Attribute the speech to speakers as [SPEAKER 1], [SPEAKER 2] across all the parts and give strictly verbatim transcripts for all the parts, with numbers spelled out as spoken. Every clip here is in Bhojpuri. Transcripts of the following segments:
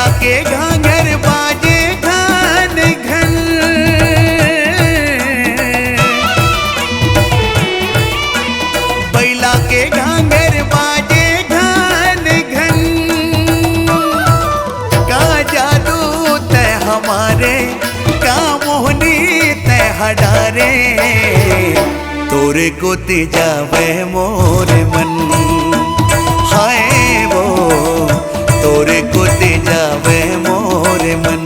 [SPEAKER 1] बैला के घाघर बाजे घन घन, बैला के घाघर बाजे घन घन। का जादू तै हमारे, का मोहनी तै हडारे, तोरे को जावे मोर मन। हाय वो तोरे को जावे मोर मन।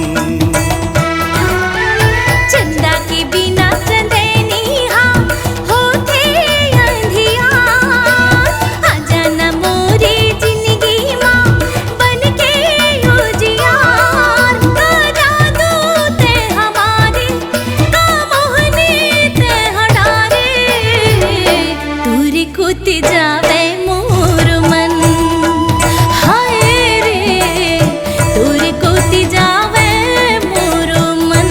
[SPEAKER 2] चंदा के बिना चंदनी हाँ होते अंधिया, आजा न मोरी जिंदगी माँ बन के उजियार। का जादू ते हमारे, का मोहनी ते हडारे, तोरे को जावे मोर मन। हाय रे तोरे को जावे मोर मन।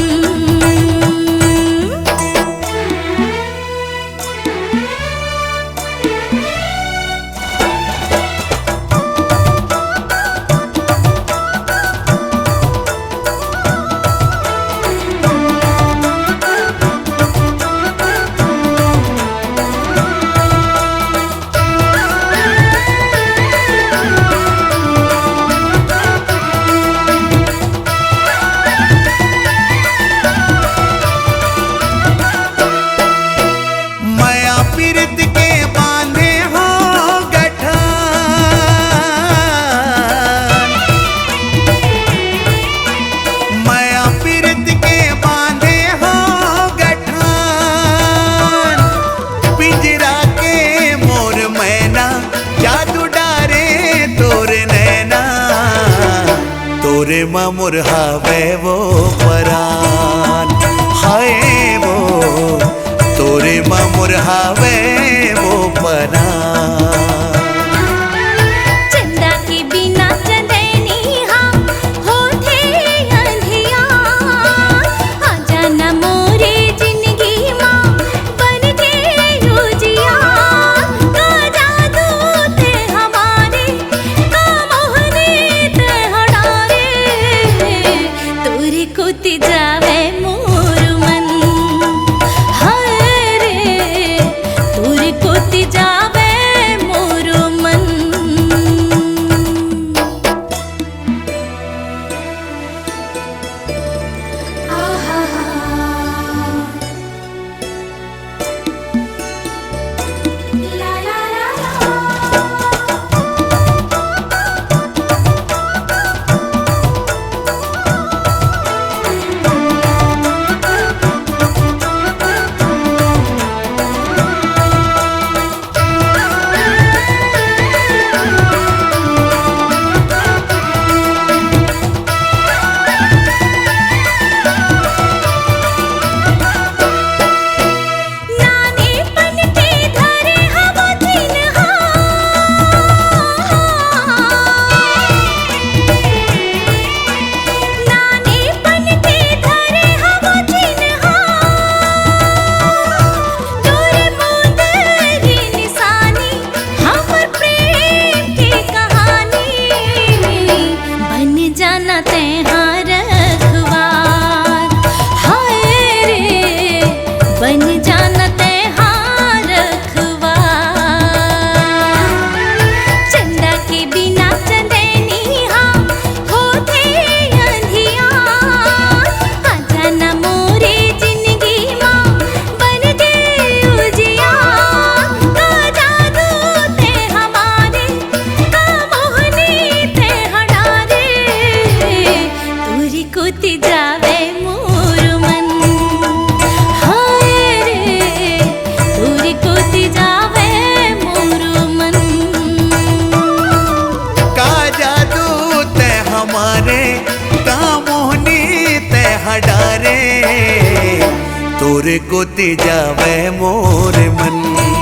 [SPEAKER 1] माया पीरत के बांधे हो गठन, माया पीरत के बांधे हो गठन। पिंजरा के मोर मैना, जादू डारे तोरे नैना, तोरे माँ मोर हावे वो परान। हाय वो तोरे माँ मोर हावे वो परान।
[SPEAKER 2] चंदा के बिना चंदनी हाँ होते अंधिया, आजा न मोरे जिंदगी माँ बन के उजियार। का जादू ते हमारे, का मोहनी ते हडारे, तोरे को जावे मोर मन। हाय रे तोरे को जावे मोर मन। आहा ला ला ला ला। नानीपन के धरे हम चिन्हा, नानीपन के धरे हम चिन्हा, तोरे मोदरी निशानी हमर प्रेम की कहानी, बन जाना तेहां रखवार। हाय रे बन जाना तेहां रखवार। चंदा के बिना चंदनी हाँ होते अंधिया, आजा न मोरे जिंदगी माँ बन के उजियार। का जादू ते हमारे, का मोहनी ते हडारे, तोरे को जावे मोर मन। हाय रे तोरे को जावे मोर मन।
[SPEAKER 1] का जादू तै हमारे, का मोहनी तै हडारे, तोरे को जावे मोर मन।